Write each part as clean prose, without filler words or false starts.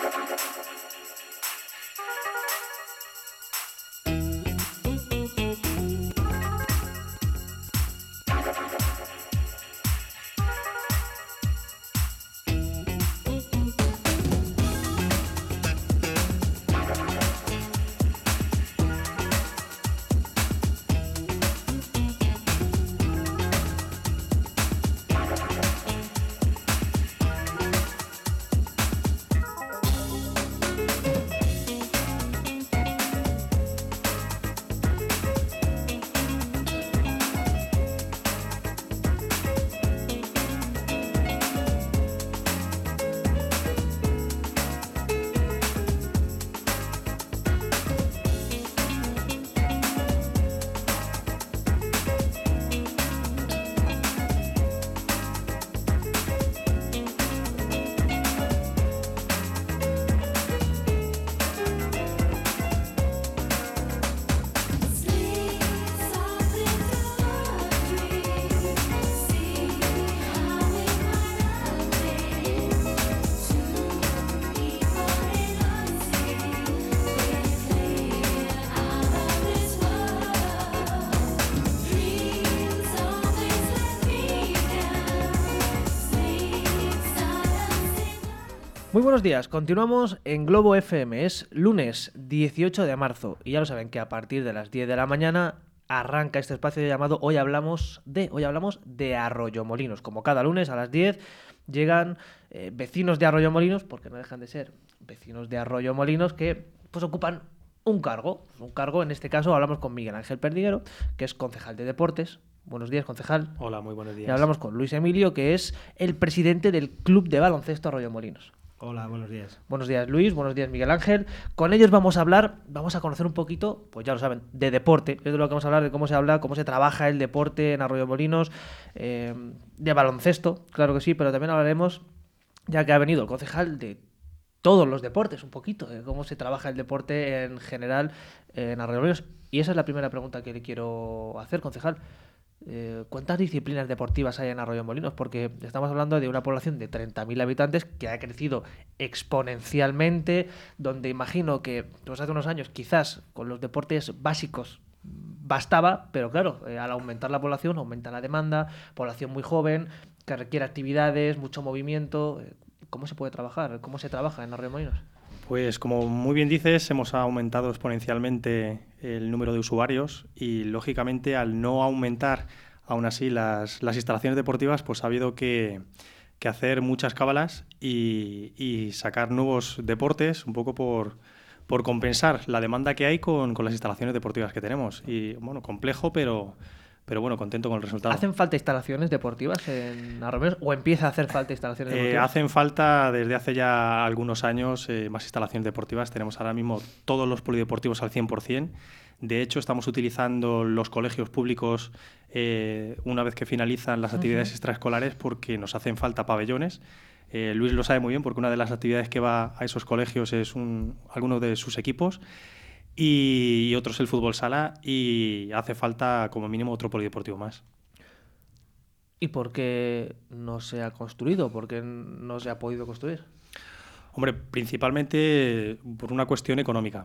Muy buenos días, continuamos en Globo FM, es lunes 18 de marzo y ya lo saben que a partir de las 10 de la mañana arranca este espacio llamado Hoy hablamos de Arroyomolinos. Como cada lunes a las 10 llegan vecinos de Arroyomolinos, porque no dejan de ser vecinos de Arroyomolinos, que pues ocupan un cargo. En este caso hablamos con Miguel Ángel Perdiguero, que es concejal de deportes. Buenos días, concejal. Hola, muy buenos días. Y hablamos con Luis Emilio, que es el presidente del Club de Baloncesto Arroyomolinos. Hola, buenos días. Buenos días, Luis. Buenos días, Miguel Ángel. Con ellos vamos a conocer un poquito, pues ya lo saben, de deporte. Es de lo que vamos a hablar, de cómo se habla, cómo se trabaja el deporte en Arroyomolinos, de baloncesto, claro que sí, pero también hablaremos, ya que ha venido el concejal, de todos los deportes, un poquito, de cómo se trabaja el deporte en general en Arroyomolinos. Y esa es la primera pregunta que le quiero hacer, concejal. ¿Cuántas disciplinas deportivas hay en Arroyomolinos? Porque estamos hablando de una población de 30.000 habitantes que ha crecido exponencialmente, donde imagino que pues hace unos años quizás con los deportes básicos bastaba, pero claro, al aumentar la población aumenta la demanda, población muy joven, que requiere actividades, mucho movimiento. ¿Cómo se puede trabajar? ¿Cómo se trabaja en Arroyomolinos? Pues como muy bien dices, hemos aumentado exponencialmente el número de usuarios y lógicamente al no aumentar aún así las instalaciones deportivas, pues ha habido que hacer muchas cábalas y sacar nuevos deportes un poco por compensar la demanda que hay con las instalaciones deportivas que tenemos. Y bueno, complejo, pero bueno, contento con el resultado. ¿Hacen falta instalaciones deportivas en Arroyomolinos o empieza a hacer falta instalaciones deportivas? Hacen falta desde hace ya algunos años más instalaciones deportivas. Tenemos ahora mismo todos los polideportivos al 100%. De hecho, estamos utilizando los colegios públicos una vez que finalizan las actividades extraescolares porque nos hacen falta pabellones. Luis lo sabe muy bien porque una de las actividades que va a esos colegios es alguno de sus equipos. Y otro es el fútbol sala y hace falta como mínimo otro polideportivo más. ¿Y por qué no se ha construido? ¿Por qué no se ha podido construir? Hombre, principalmente por una cuestión económica.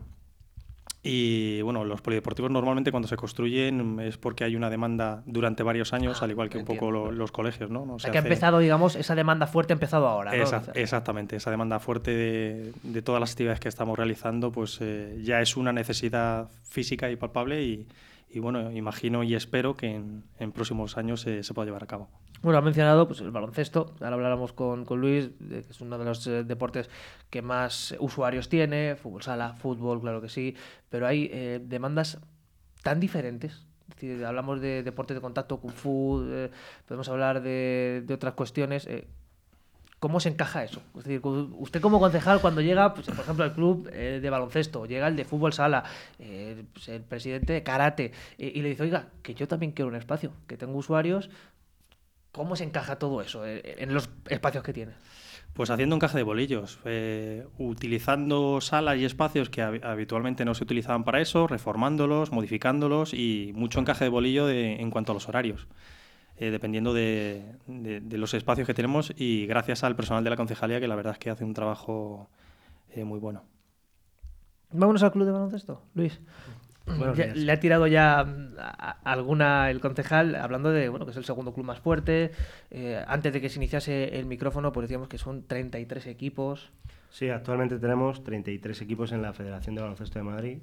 Y bueno, los polideportivos normalmente cuando se construyen es porque hay una demanda durante varios años, al igual que un poco los colegios, ¿no? O sea, que ha empezado, digamos, esa demanda fuerte ha empezado ahora, ¿no? Exactamente, esa demanda fuerte de todas las actividades que estamos realizando, pues ya es una necesidad física y palpable y bueno, imagino y espero que en próximos años se pueda llevar a cabo. Bueno, ha mencionado pues el baloncesto, ahora hablábamos con Luis, que es uno de los deportes que más usuarios tiene, fútbol sala, fútbol, claro que sí, pero hay demandas tan diferentes. Es decir, hablamos de deportes de contacto, kung fu, podemos hablar de otras cuestiones. ¿Cómo se encaja eso? Es decir, usted como concejal cuando llega, pues, por ejemplo, al club de baloncesto, llega el de fútbol sala, pues, el presidente de karate, y le dice, oiga, que yo también quiero un espacio, que tengo usuarios. ¿Cómo se encaja todo eso en los espacios que tiene? Pues haciendo encaje de bolillos, utilizando salas y espacios que habitualmente no se utilizaban para eso, reformándolos, modificándolos y mucho encaje de bolillo en cuanto a los horarios. Dependiendo de los espacios que tenemos y gracias al personal de la concejalía que la verdad es que hace un trabajo muy bueno. Vámonos al club de baloncesto, Luis. Le ha tirado ya alguna el concejal hablando de que es el segundo club más fuerte. Antes de que se iniciase el micrófono, pues decíamos que son 33 equipos. Sí, actualmente tenemos 33 equipos en la Federación de Baloncesto de Madrid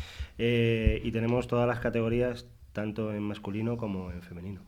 y tenemos todas las categorías, tanto en masculino como en femenino.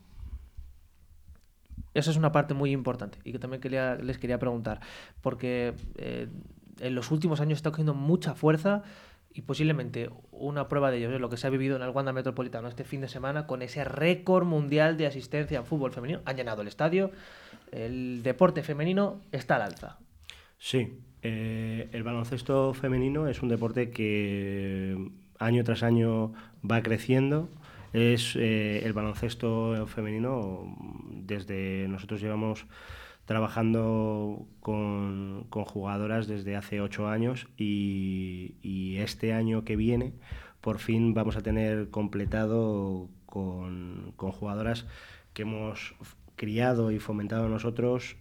Eso es una parte muy importante y que también les quería preguntar, porque en los últimos años está cogiendo mucha fuerza y posiblemente una prueba de ello es lo que se ha vivido en el Wanda Metropolitano este fin de semana con ese récord mundial de asistencia en fútbol femenino. Han llenado el estadio, el deporte femenino está al alza. Sí, el baloncesto femenino es un deporte que año tras año va creciendo. Es el baloncesto femenino, desde nosotros llevamos trabajando con jugadoras desde hace 8 años y este año que viene por fin vamos a tener completado con jugadoras que hemos criado y fomentado nosotros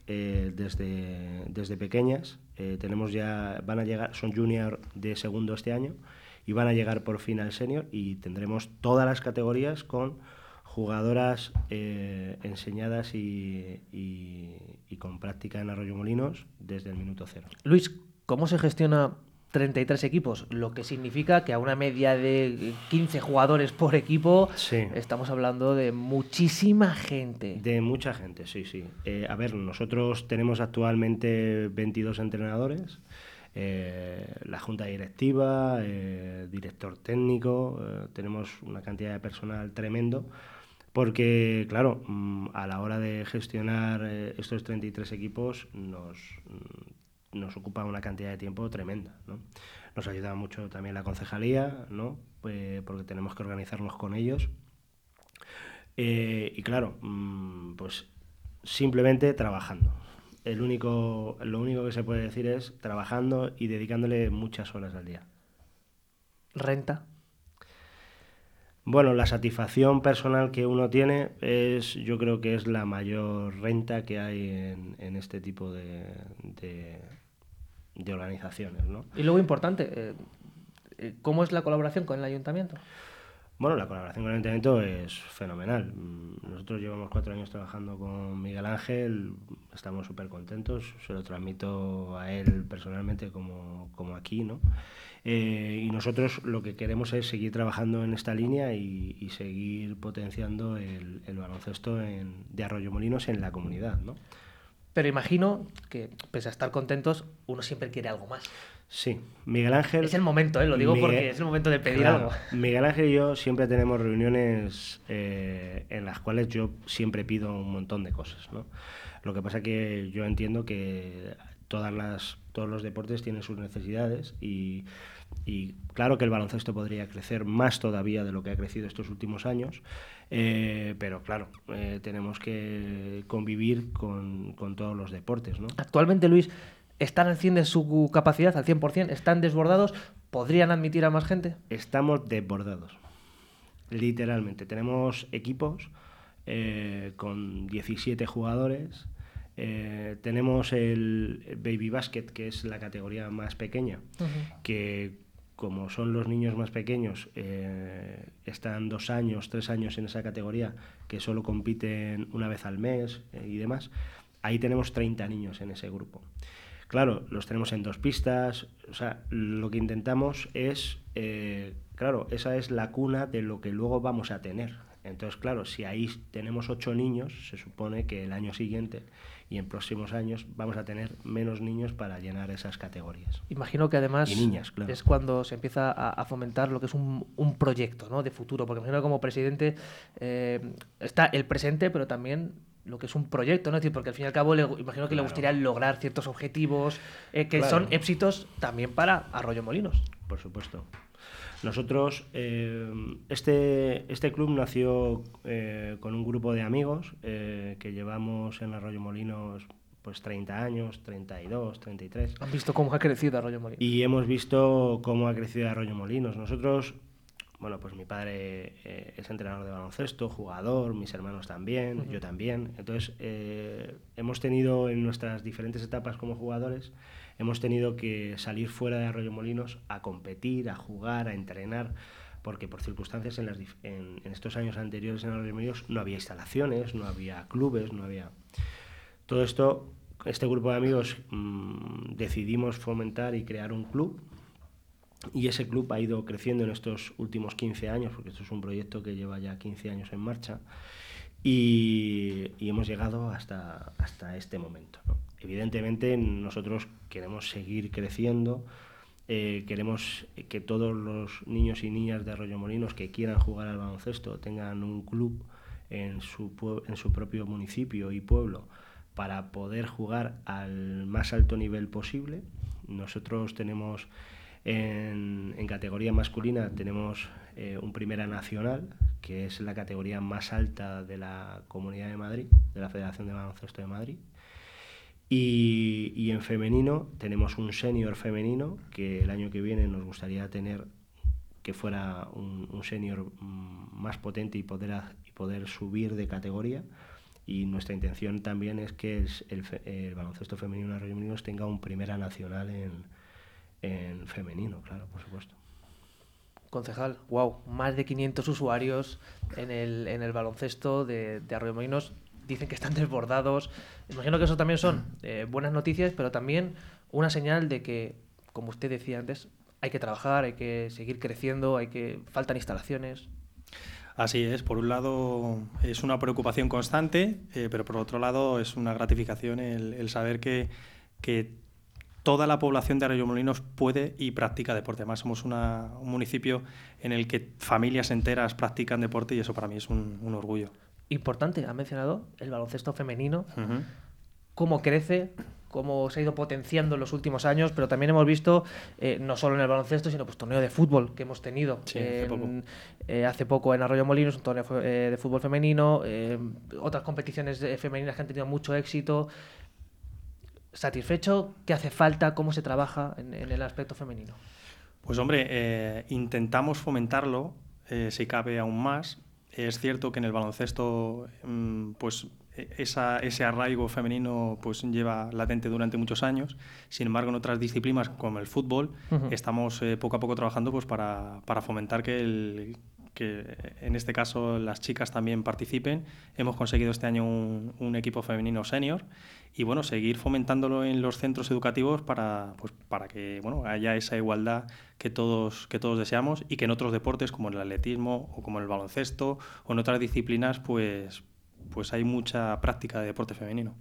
desde pequeñas. Tenemos ya, van a llegar, son junior de segundo este año y van a llegar por fin al senior y tendremos todas las categorías con jugadoras enseñadas y con práctica en Arroyomolinos desde el minuto cero. Luis, ¿cómo se gestiona 33 equipos? Lo que significa que a una media de 15 jugadores por equipo sí, estamos hablando de muchísima gente. De mucha gente, sí, sí. A ver, nosotros tenemos actualmente 22 entrenadores, la junta directiva, director técnico, tenemos una cantidad de personal tremendo. Porque, claro, a la hora de gestionar estos 33 equipos nos ocupa una cantidad de tiempo tremenda, ¿no? Nos ayuda mucho también la concejalía, ¿no? Porque tenemos que organizarnos con ellos. Y claro, pues simplemente trabajando. Lo único que se puede decir es trabajando y dedicándole muchas horas al día. ¿Renta? Bueno, la satisfacción personal que uno tiene yo creo que es la mayor renta que hay en este tipo de organizaciones, ¿no? Y luego importante, ¿cómo es la colaboración con el ayuntamiento? Bueno, la colaboración con el ayuntamiento es fenomenal. Nosotros llevamos 4 años trabajando con Miguel Ángel, estamos súper contentos, se lo transmito a él personalmente como aquí, ¿no? Y nosotros lo que queremos es seguir trabajando en esta línea y seguir potenciando el baloncesto de Arroyomolinos en la comunidad, ¿no? Pero imagino que, pese a estar contentos, uno siempre quiere algo más. Sí, Miguel Ángel... Es el momento, lo digo porque es el momento de pedir algo. Miguel Ángel y yo siempre tenemos reuniones en las cuales yo siempre pido un montón de cosas, ¿no? Lo que pasa es que yo entiendo que todos los deportes tienen sus necesidades y claro que el baloncesto podría crecer más todavía de lo que ha crecido estos últimos años, pero claro, tenemos que convivir con todos los deportes, ¿no? Actualmente, Luis, ¿están al 100 de su capacidad, al 100%? ¿Están desbordados? ¿Podrían admitir a más gente? Estamos desbordados, literalmente. Tenemos equipos con 17 jugadores. Tenemos el Baby Basket, que es la categoría más pequeña, que como son los niños más pequeños, están 2 años, 3 años en esa categoría, que solo compiten una vez al mes y demás. Ahí tenemos 30 niños en ese grupo. Claro, los tenemos en 2 pistas, o sea, lo que intentamos es, claro, esa es la cuna de lo que luego vamos a tener. Entonces, claro, si ahí tenemos 8 niños, se supone que el año siguiente y en próximos años vamos a tener menos niños para llenar esas categorías. Imagino que además y niñas, claro, es cuando se empieza a fomentar lo que es un proyecto, ¿no?, de futuro, porque imagino que como presidente está el presente, pero también lo que es un proyecto, ¿no? Es decir, porque al fin y al cabo imagino que le gustaría lograr ciertos objetivos que son éxitos también para Arroyomolinos. Por supuesto. Nosotros, este club nació con un grupo de amigos que llevamos en Arroyomolinos pues 30 años, 32, 33. ¿Han visto cómo ha crecido Arroyomolinos? Y hemos visto cómo ha crecido Arroyomolinos. Nosotros, bueno, pues mi padre es entrenador de baloncesto, jugador, mis hermanos también, yo también. Entonces, hemos tenido en nuestras diferentes etapas como jugadores, hemos tenido que salir fuera de Arroyomolinos a competir, a jugar, a entrenar, porque por circunstancias en estos años anteriores en Arroyomolinos no había instalaciones, no había clubes, no había... Todo esto, este grupo de amigos decidimos fomentar y crear un club, y ese club ha ido creciendo en estos últimos 15 años, porque esto es un proyecto que lleva ya 15 años en marcha, y hemos llegado hasta este momento, ¿no? Evidentemente nosotros queremos seguir creciendo, queremos que todos los niños y niñas de Arroyomolinos que quieran jugar al baloncesto tengan un club en su propio municipio y pueblo para poder jugar al más alto nivel posible. Nosotros tenemos en categoría masculina tenemos un Primera Nacional, que es la categoría más alta de la Comunidad de Madrid, de la Federación de Baloncesto de Madrid. Y en femenino tenemos un senior femenino, que el año que viene nos gustaría tener que fuera un senior más potente y poder subir de categoría. Y nuestra intención también es que el baloncesto femenino en Arroyomolinos tenga un Primera Nacional en femenino, claro, por supuesto. Concejal, wow, más de 500 usuarios en el baloncesto de Arroyomolinos. Dicen que están desbordados. Imagino que eso también son buenas noticias, pero también una señal de que, como usted decía antes, hay que trabajar, hay que seguir creciendo, faltan instalaciones. Así es, por un lado es una preocupación constante, pero por otro lado es una gratificación el saber que toda la población de Arroyomolinos puede y practica deporte. Además, somos un municipio en el que familias enteras practican deporte y eso para mí es un orgullo. Importante, ha mencionado el baloncesto femenino, cómo crece, cómo se ha ido potenciando en los últimos años, pero también hemos visto, no solo en el baloncesto, sino pues torneo de fútbol que hemos tenido hace poco en Arroyomolinos, un torneo de fútbol femenino, otras competiciones femeninas que han tenido mucho éxito. ¿Satisfecho? ¿Qué hace falta? ¿Cómo se trabaja en el aspecto femenino? Pues hombre, intentamos fomentarlo, si cabe aún más. Es cierto que en el baloncesto pues ese arraigo femenino pues lleva latente durante muchos años. Sin embargo, en otras disciplinas como el fútbol estamos poco a poco trabajando pues para fomentar que en este caso las chicas también participen. Hemos conseguido este año un equipo femenino senior y bueno, seguir fomentándolo en los centros educativos para que bueno, haya esa igualdad que todos deseamos y que en otros deportes como el atletismo o como el baloncesto o en otras disciplinas pues hay mucha práctica de deporte femenino.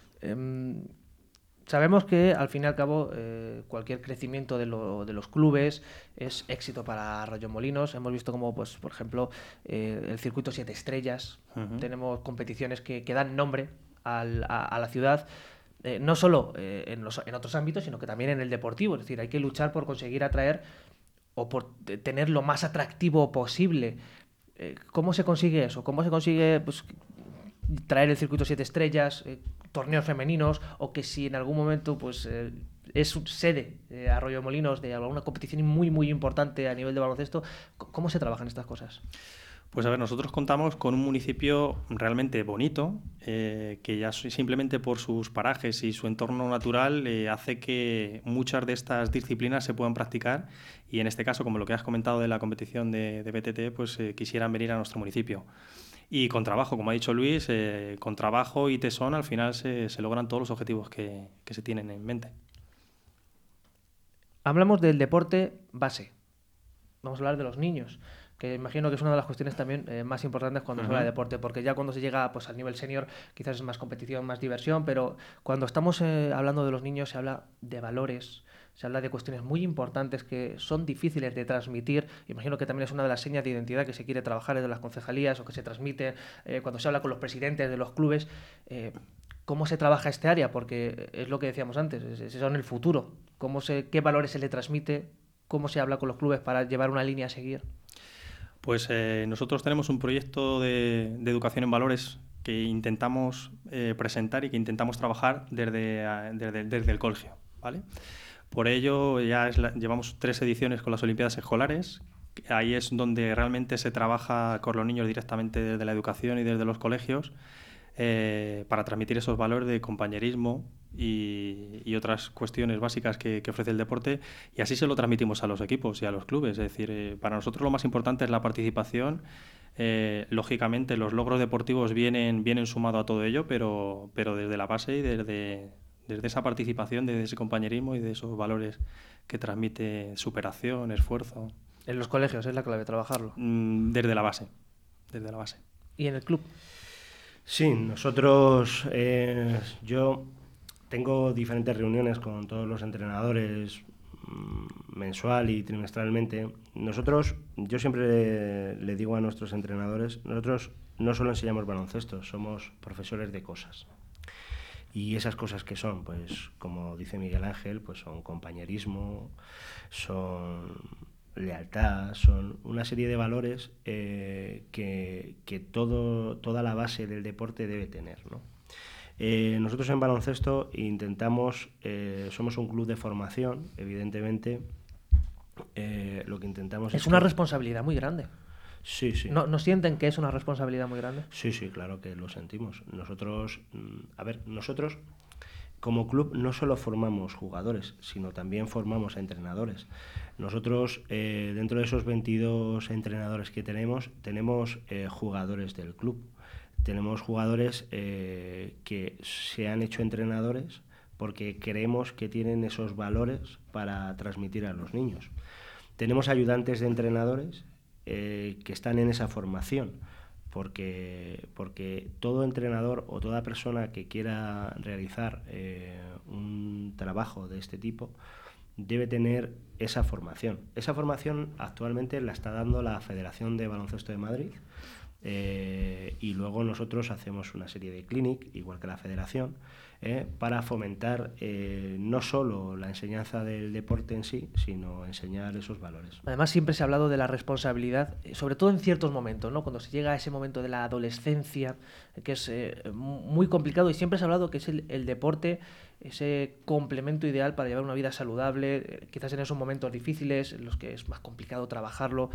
Sabemos que al fin y al cabo cualquier crecimiento de los clubes es éxito para Arroyomolinos. Hemos visto como, pues, por ejemplo, el circuito 7 estrellas. Tenemos competiciones que dan nombre a la ciudad, no solo en otros ámbitos, sino que también en el deportivo. Es decir, hay que luchar por conseguir atraer o por tener lo más atractivo posible. ¿Cómo se consigue eso? ¿Cómo se consigue pues, traer el circuito 7 estrellas, torneos femeninos, o que si en algún momento pues es sede de Arroyomolinos de alguna competición muy muy importante a nivel de baloncesto, ¿cómo se trabajan estas cosas? Pues a ver, nosotros contamos con un municipio realmente bonito, que ya simplemente por sus parajes y su entorno natural hace que muchas de estas disciplinas se puedan practicar y en este caso, como lo que has comentado de la competición de BTT, pues quisieran venir a nuestro municipio. Y con trabajo, como ha dicho Luis, con trabajo y tesón al final se logran todos los objetivos que se tienen en mente. Hablamos del deporte base. Vamos a hablar de los niños, que imagino que es una de las cuestiones también más importantes cuando se habla de deporte, porque ya cuando se llega pues, al nivel senior quizás es más competición, más diversión, pero cuando estamos hablando de los niños se habla de valores, se habla de cuestiones muy importantes que son difíciles de transmitir. Imagino que también es una de las señas de identidad que se quiere trabajar desde las concejalías o que se transmite cuando se habla con los presidentes de los clubes. ¿Cómo se trabaja este área? Porque es lo que decíamos antes, son el futuro. ¿Qué valores se le transmite? ¿Cómo se habla con los clubes para llevar una línea a seguir? Pues nosotros tenemos un proyecto de educación en valores que intentamos presentar y que intentamos trabajar desde el colegio, ¿vale? Por ello llevamos 3 ediciones con las Olimpiadas Escolares, Ahí es donde realmente se trabaja con los niños directamente desde la educación y desde los colegios, para transmitir esos valores de compañerismo y otras cuestiones básicas que ofrece el deporte, y así se lo transmitimos a los equipos y a los clubes. Es decir, para nosotros lo más importante es la participación. Lógicamente los logros deportivos vienen sumado a todo ello, pero desde la base y desde esa participación, desde ese compañerismo y de esos valores que transmite superación, esfuerzo. En los colegios es la clave trabajarlo. Desde la base, desde la base. ¿Y en el club? Sí, nosotros, yo tengo diferentes reuniones con todos los entrenadores mensual y trimestralmente. Yo siempre le digo a nuestros entrenadores, nosotros no solo enseñamos baloncesto, somos profesores de cosas. Y esas cosas que son, pues como dice Miguel Ángel, pues son compañerismo, son lealtad, son una serie de valores que toda la base del deporte debe tener, ¿no? Nosotros en baloncesto intentamos, somos un club de formación, evidentemente, lo que intentamos es una responsabilidad muy grande. Sí, sí. ¿No sienten que es una responsabilidad muy grande? Sí, sí, claro que lo sentimos. Nosotros como club no solo formamos jugadores, sino también formamos a entrenadores. Nosotros, dentro de esos 22 entrenadores que tenemos jugadores del club. Tenemos jugadores que se han hecho entrenadores porque creemos que tienen esos valores para transmitir a los niños. Tenemos ayudantes de entrenadores que están en esa formación, porque todo entrenador o toda persona que quiera realizar un trabajo de este tipo debe tener esa formación. Esa formación actualmente la está dando la Federación de Baloncesto de Madrid, y luego nosotros hacemos una serie de clinic, igual que la Federación, para fomentar no solo la enseñanza del deporte en sí, sino enseñar esos valores. Además, siempre se ha hablado de la responsabilidad, sobre todo en ciertos momentos, ¿no? Cuando se llega a ese momento de la adolescencia, que es muy complicado, y siempre se ha hablado que es el deporte ese complemento ideal para llevar una vida saludable, quizás en esos momentos difíciles, en los que es más complicado trabajarlo.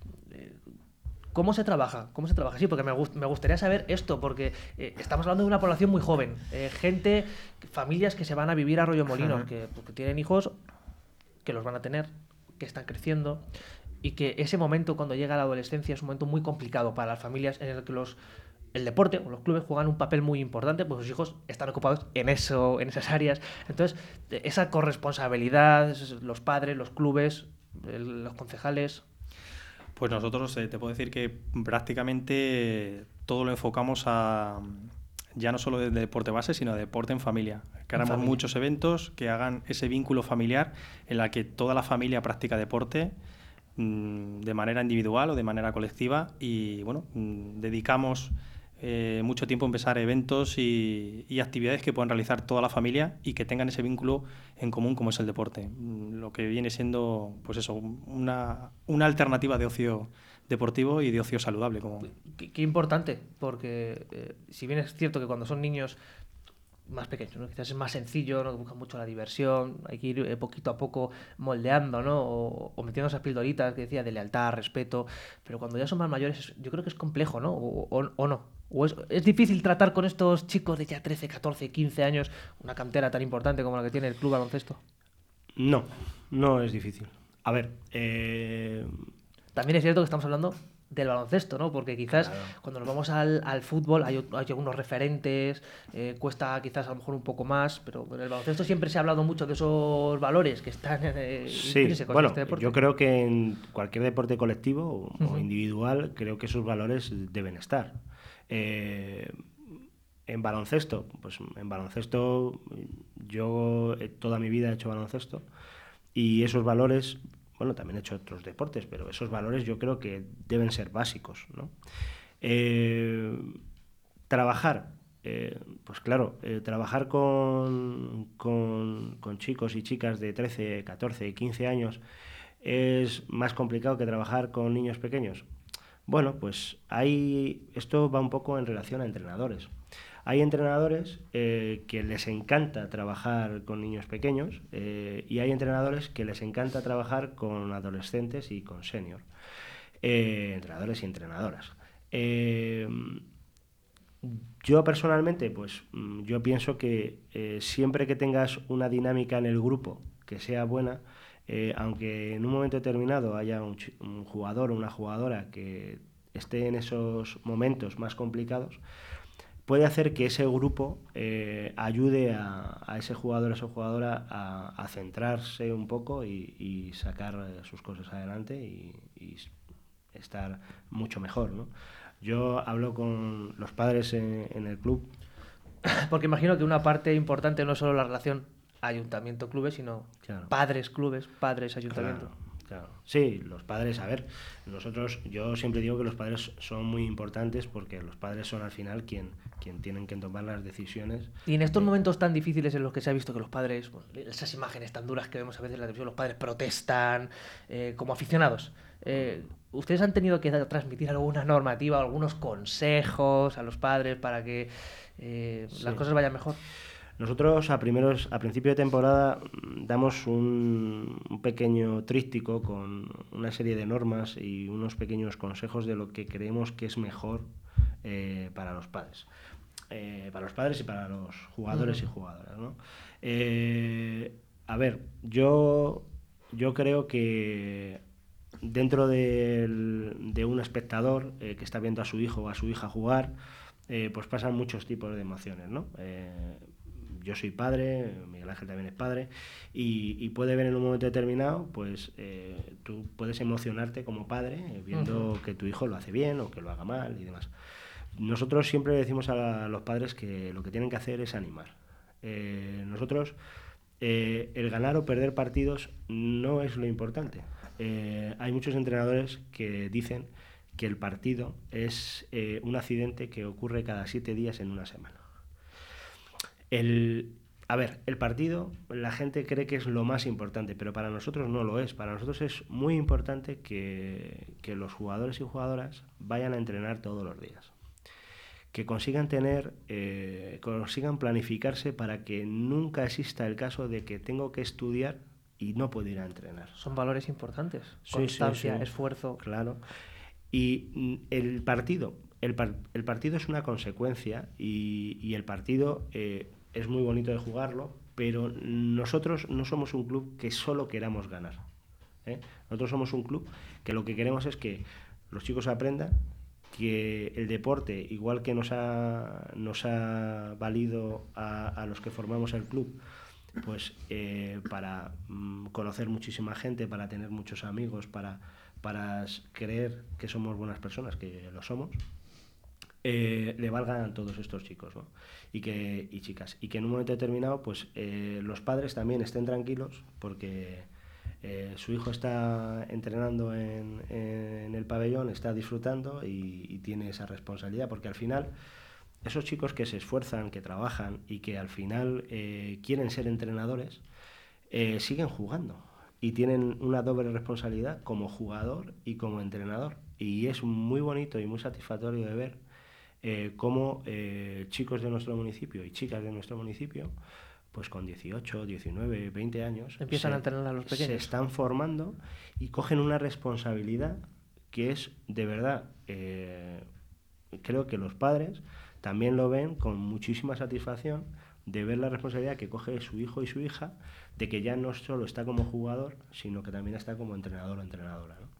¿Cómo se trabaja? Sí, porque me gustaría saber esto, porque estamos hablando de una población muy joven, familias que se van a vivir a Arroyomolinos, porque tienen hijos que los van a tener, que están creciendo, y que ese momento cuando llega la adolescencia es un momento muy complicado para las familias, en el que el deporte o los clubes juegan un papel muy importante, pues sus hijos están ocupados en esas áreas. Entonces, esa corresponsabilidad, los padres, los clubes, los concejales. Pues nosotros te puedo decir que prácticamente todo lo enfocamos a ya no solo de deporte base, sino de deporte en familia. Que hagamos muchos eventos que hagan ese vínculo familiar en la que toda la familia practica deporte de manera individual o de manera colectiva, y bueno, dedicamos mucho tiempo a empezar eventos y actividades que puedan realizar toda la familia y que tengan ese vínculo en común como es el deporte. Lo que viene siendo, pues eso, una alternativa de ocio deportivo y de ocio saludable. Qué importante, porque si bien es cierto que cuando son niños más pequeños, ¿no? Quizás es más sencillo, no buscan mucho la diversión, hay que ir poquito a poco moldeando, ¿no? O metiendo esas pildoritas que decía de lealtad, respeto, pero cuando ya son más mayores yo creo que es complejo, ¿no? O no. ¿O es difícil tratar con estos chicos de ya 13, 14, 15 años una cantera tan importante como la que tiene el Club Baloncesto? No, no es difícil. A ver, también es cierto que estamos hablando del baloncesto, ¿no? Porque quizás cuando nos vamos al fútbol hay algunos referentes, cuesta quizás a lo mejor un poco más, pero en el baloncesto siempre se ha hablado mucho de esos valores que están intrínsecos en este deporte. Yo creo que en cualquier deporte colectivo o individual, creo que esos valores deben estar. En baloncesto, yo toda mi vida he hecho baloncesto, y esos valores, bueno, también he hecho otros deportes, pero esos valores yo creo que deben ser básicos, ¿no? Trabajar, pues claro, trabajar con chicos y chicas de 13, 14, 15 años es más complicado que trabajar con niños pequeños. Bueno, pues esto va un poco en relación a entrenadores. Hay entrenadores que les encanta trabajar con niños pequeños y hay entrenadores que les encanta trabajar con adolescentes y con senior, entrenadores y entrenadoras. Yo personalmente, pues yo pienso que siempre que tengas una dinámica en el grupo que sea buena, aunque en un momento determinado haya un jugador o una jugadora que esté en esos momentos más complicados, puede hacer que ese grupo ayude a ese jugador o esa jugadora a centrarse un poco y sacar sus cosas adelante y estar mucho mejor, ¿no? Yo hablo con los padres en el club. Porque imagino que una parte importante no es solo la relación ayuntamiento-clubes, sino Claro. padres-clubes, padres-ayuntamiento. Claro. Sí, los padres, a ver, yo siempre digo que los padres son muy importantes porque los padres son al final quien tienen que tomar las decisiones. Y en estos momentos tan difíciles en los que se ha visto que los padres, bueno, esas imágenes tan duras que vemos a veces en la televisión, los padres protestan como aficionados. ¿Ustedes han tenido que transmitir alguna normativa, algunos consejos a los padres para que las cosas vayan mejor? Nosotros a principio de temporada damos un pequeño tríptico con una serie de normas y unos pequeños consejos de lo que creemos que es mejor para los padres. Para los padres y para los jugadores y jugadoras, ¿no? A ver, yo creo que dentro de un espectador que está viendo a su hijo o a su hija jugar, pues pasan muchos tipos de emociones, ¿no? Yo soy padre, Miguel Ángel también es padre, y puede ver en un momento determinado, pues tú puedes emocionarte como padre viendo que tu hijo lo hace bien o que lo haga mal y demás. Nosotros siempre decimos a los padres que lo que tienen que hacer es animar. Nosotros, el ganar o perder partidos no es lo importante. Hay muchos entrenadores que dicen que el partido es un accidente que ocurre cada 7 días en una semana. El partido, la gente cree que es lo más importante, pero para nosotros no lo es. Para nosotros es muy importante que los jugadores y jugadoras vayan a entrenar todos los días. Que consigan consigan planificarse para que nunca exista el caso de que tengo que estudiar y no puedo ir a entrenar. Son valores importantes. Sí, constancia, sí. esfuerzo. Claro. Y el partido es una consecuencia y el partido es muy bonito de jugarlo, pero nosotros no somos un club que solo queramos ganar. Nosotros somos un club que lo que queremos es que los chicos aprendan, que el deporte, igual que nos ha valido a los que formamos el club, pues para conocer muchísima gente, para tener muchos amigos, para creer que somos buenas personas, que lo somos, le valgan a todos estos chicos, ¿no? y chicas, y que en un momento determinado pues los padres también estén tranquilos porque su hijo está entrenando en el pabellón, está disfrutando y tiene esa responsabilidad, porque al final esos chicos que se esfuerzan, que trabajan y que al final quieren ser entrenadores, siguen jugando y tienen una doble responsabilidad como jugador y como entrenador, y es muy bonito y muy satisfactorio de ver cómo chicos de nuestro municipio y chicas de nuestro municipio, pues con 18, 19, 20 años empiezan a entrenar a los pequeños, se están formando y cogen una responsabilidad que es de verdad, creo que los padres también lo ven con muchísima satisfacción, de ver la responsabilidad que coge su hijo y su hija, de que ya no solo está como jugador, sino que también está como entrenador o entrenadora, ¿no?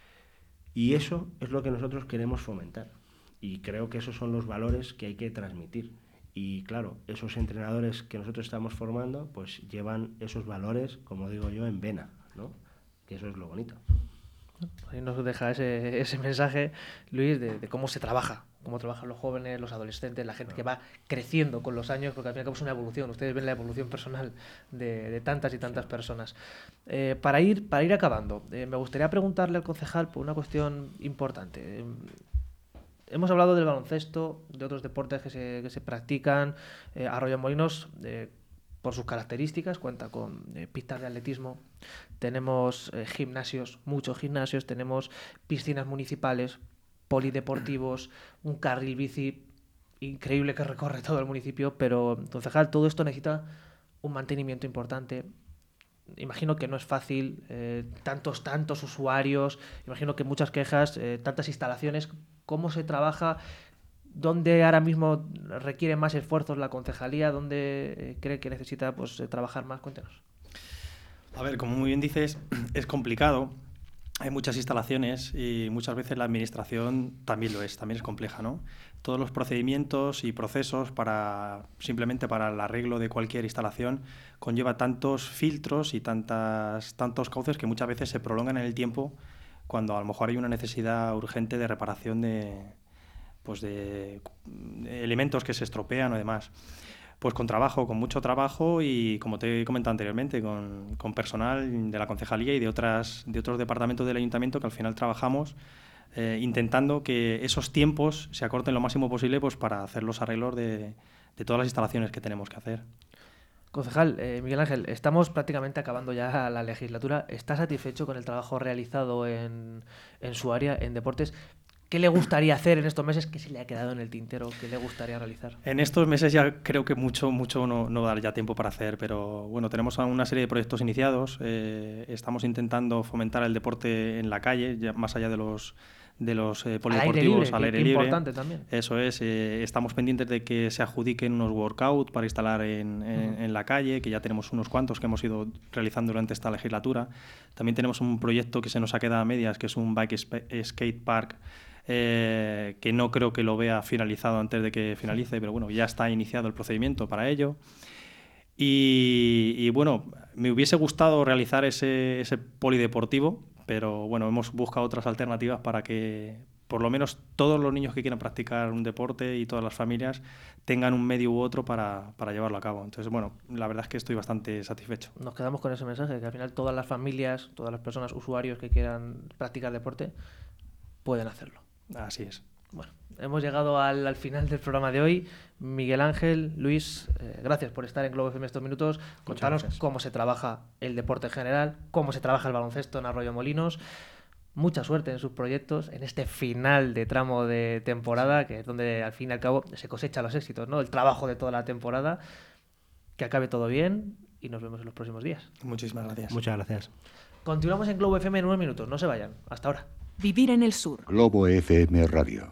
Y eso es lo que nosotros queremos fomentar. Y creo que esos son los valores que hay que transmitir. Y claro, esos entrenadores que nosotros estamos formando, pues llevan esos valores, como digo yo, en vena, ¿no? Que eso es lo bonito. Ahí nos deja ese mensaje, Luis, de cómo se trabaja, cómo trabajan los jóvenes, los adolescentes, la gente que va creciendo con los años, porque al fin y al cabo es una evolución. Ustedes ven la evolución personal de tantas y tantas personas. Para ir acabando, me gustaría preguntarle al concejal por una cuestión importante. Hemos hablado del baloncesto, de otros deportes que se practican. Arroyomolinos, por sus características, cuenta con pistas de atletismo, tenemos gimnasios, muchos gimnasios, tenemos piscinas municipales, polideportivos, un carril bici increíble que recorre todo el municipio, pero, concejal, todo esto necesita un mantenimiento importante. Imagino que no es fácil, tantos usuarios, imagino que muchas quejas, tantas instalaciones. ¿Cómo se trabaja? ¿Dónde ahora mismo requiere más esfuerzos la concejalía? ¿Dónde cree que necesita pues, trabajar más? Cuéntenos. A ver, como muy bien dices, es complicado. Hay muchas instalaciones y muchas veces la administración también es compleja, ¿no? Todos los procedimientos y procesos simplemente para el arreglo de cualquier instalación conlleva tantos filtros y tantos cauces que muchas veces se prolongan en el tiempo cuando a lo mejor hay una necesidad urgente de reparación de elementos que se estropean o demás. Pues con mucho trabajo y, como te he comentado anteriormente, con personal de la concejalía y de otros departamentos del ayuntamiento que al final trabajamos intentando que esos tiempos se acorten lo máximo posible pues para hacer los arreglos de todas las instalaciones que tenemos que hacer. Concejal, Miguel Ángel, estamos prácticamente acabando ya la legislatura. ¿Está satisfecho con el trabajo realizado en su área, en deportes? ¿Qué le gustaría hacer en estos meses? ¿Qué se le ha quedado en el tintero? ¿Qué le gustaría realizar? En estos meses ya creo que mucho no va a dar ya tiempo para hacer, pero bueno, tenemos una serie de proyectos iniciados. Estamos intentando fomentar el deporte en la calle, ya más allá de los polideportivos al aire libre. Importante también. Eso es. Estamos pendientes de que se adjudiquen unos workouts para instalar en la calle, que ya tenemos unos cuantos que hemos ido realizando durante esta legislatura. También tenemos un proyecto que se nos ha quedado a medias, que es un bike skate park, que no creo que lo vea finalizado antes de que finalice, pero bueno, ya está iniciado el procedimiento para ello. Y bueno, me hubiese gustado realizar ese polideportivo, pero bueno, hemos buscado otras alternativas para que por lo menos todos los niños que quieran practicar un deporte y todas las familias tengan un medio u otro para llevarlo a cabo. Entonces, bueno, la verdad es que estoy bastante satisfecho. Nos quedamos con ese mensaje, que al final todas las familias, todas las personas, usuarios que quieran practicar deporte, pueden hacerlo. Así es. Bueno, hemos llegado al final del programa de hoy. Miguel Ángel, Luis, gracias por estar en Globo FM estos minutos. Contanos cómo se trabaja el deporte en general, cómo se trabaja el baloncesto en Arroyomolinos. Mucha suerte en sus proyectos, en este final de tramo de temporada, que es donde al fin y al cabo se cosechan los éxitos, ¿no? El trabajo de toda la temporada. Que acabe todo bien y nos vemos en los próximos días. Muchísimas gracias. Muchas gracias. Continuamos en Globo FM en unos minutos. No se vayan. Hasta ahora. Vivir en el sur. Globo FM Radio.